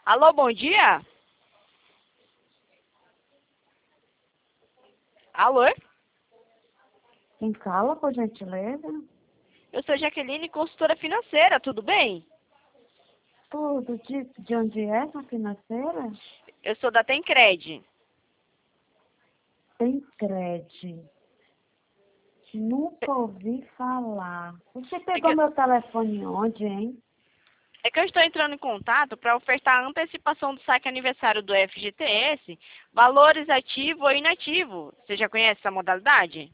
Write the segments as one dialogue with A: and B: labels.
A: Alô, bom dia? Alô?
B: Quem fala, por gentileza?
A: Eu sou Jaqueline, consultora financeira, tudo bem?
B: Tudo. De onde é essa financeira?
A: Eu sou da Tencred.
B: Tem crédito. Nunca ouvi falar. Você pegou meu telefone onde, hein?
A: É que eu estou entrando em contato para ofertar a antecipação do saque aniversário do FGTS, valores ativo ou inativo. Você já conhece essa modalidade?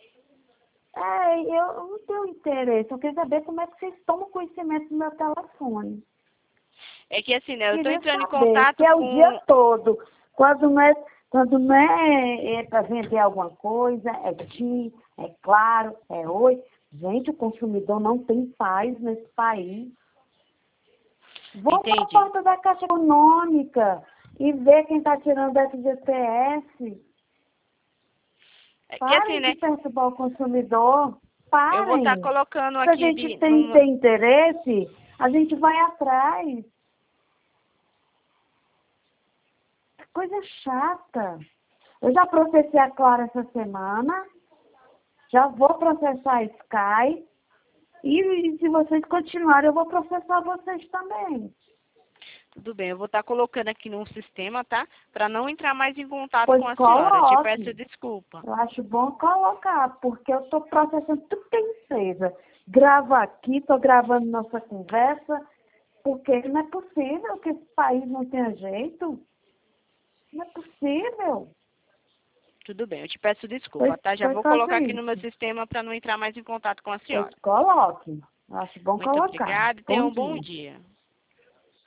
B: Eu não tenho interesse. Eu queria saber como é que vocês tomam conhecimento do meu telefone.
A: É que assim, né? Eu estou
B: Queria
A: entrando em
B: saber,
A: contato
B: que é o
A: com...
B: dia todo. Quando não é para vender alguma coisa, é TIM, é Claro, é Oi. Gente, o consumidor não tem paz nesse país. Vamos para a
A: Entendi.
B: porta da Caixa Econômica e ver quem está tirando o FGTS.
A: É que assim,
B: Parem
A: né?
B: de perturbar o consumidor.
A: Eu vou estar
B: Parem.
A: colocando
B: Se a
A: aqui
B: gente
A: de,
B: tem interesse, a gente vai atrás. Que coisa chata. Eu já processei a Clara essa semana. Já vou processar a Sky. E se vocês continuarem, eu vou processar vocês também.
A: Tudo bem, eu vou estar colocando aqui no sistema, tá? Para não entrar mais em contato
B: Pois
A: com a senhora. Eu te peço
B: coloque.
A: desculpa.
B: Eu acho bom colocar, porque eu estou processando tudo que é empresa. Gravo aqui, estou gravando nossa conversa, porque não é possível que esse país não tenha jeito. Não é possível.
A: Tudo bem, eu te peço desculpa,
B: Pois,
A: tá? Já
B: pois
A: vou
B: faça
A: colocar aqui no meu
B: isso.
A: sistema para não entrar mais em contato com a
B: Pois
A: senhora.
B: coloque. Eu acho bom
A: Muito
B: colocar.
A: obrigada e tenha
B: Bom
A: um bom
B: dia.
A: dia.